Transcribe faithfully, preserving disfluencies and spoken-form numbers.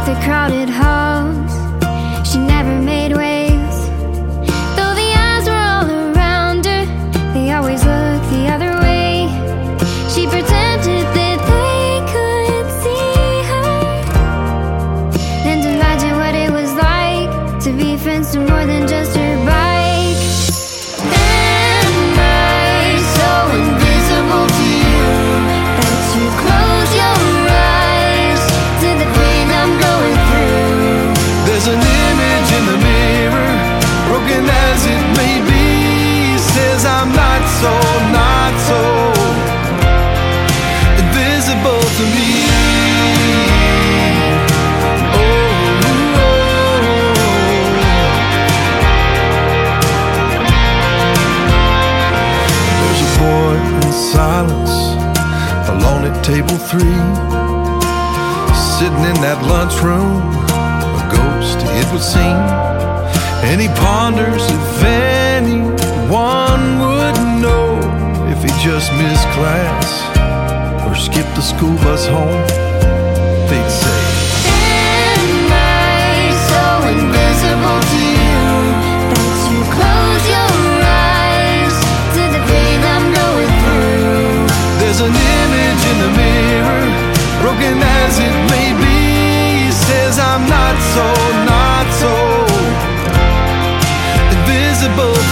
the crowded halls. She never made waves, though the eyes were all around her. They always looked the other way. She pretended that they could see her, and imagine what it was like to be fenced to more than just her bike. Am I so invisible to you that you close your eyes to the pain I'm going through? There's an image in the mirror, broken as it may be, says I'm not so, not so invisible to me. Oh, oh. There's a boy in silence, alone at table three, sitting in that lunchroom, a ghost it would seem. And he ponders if anyone would know if he just missed class or skipped the school bus home. They'd say, Am I so invisible to you that you close your eyes to the pain I'm going through? there's an image in the mirror, broken as it may be, says I'm not so, not so invisible